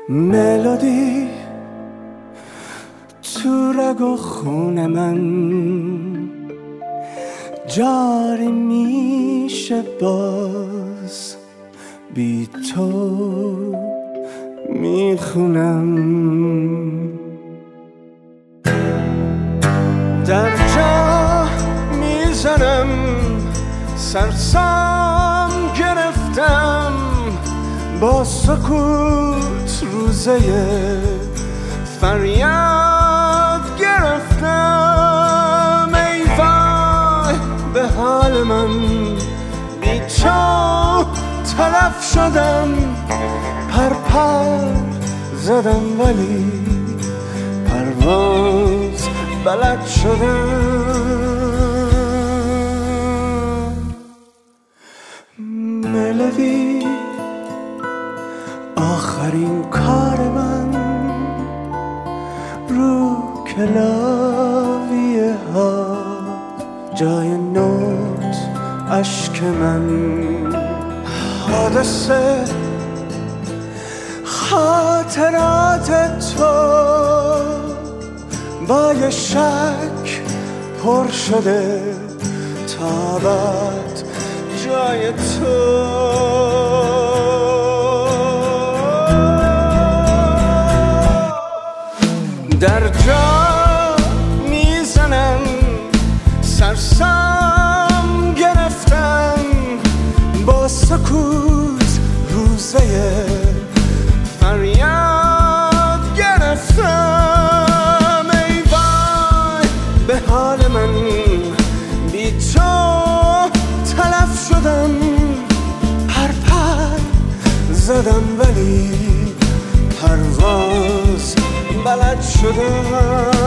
ملودی تو رگ و خون من جاری میشه باز بی تو میخونم در جا میزنم سرسام گرفتم با سکوت روزه فریاد گرفتم ای وای به حال من بی تو تلف شدم پر زدم ولی پرواز بلد شدم ملودی آخرین کار من رو کلاویه ها جای نوت اشک من حادثه خاطرات تو با یه شک پر شده تابت جای تو در جا میزنم سرسام گرفتم با سکوت روزه فریاد گرفتم ای وای به حال من بی تو تلف شدم پر زدم ولی پرواز بلد شدم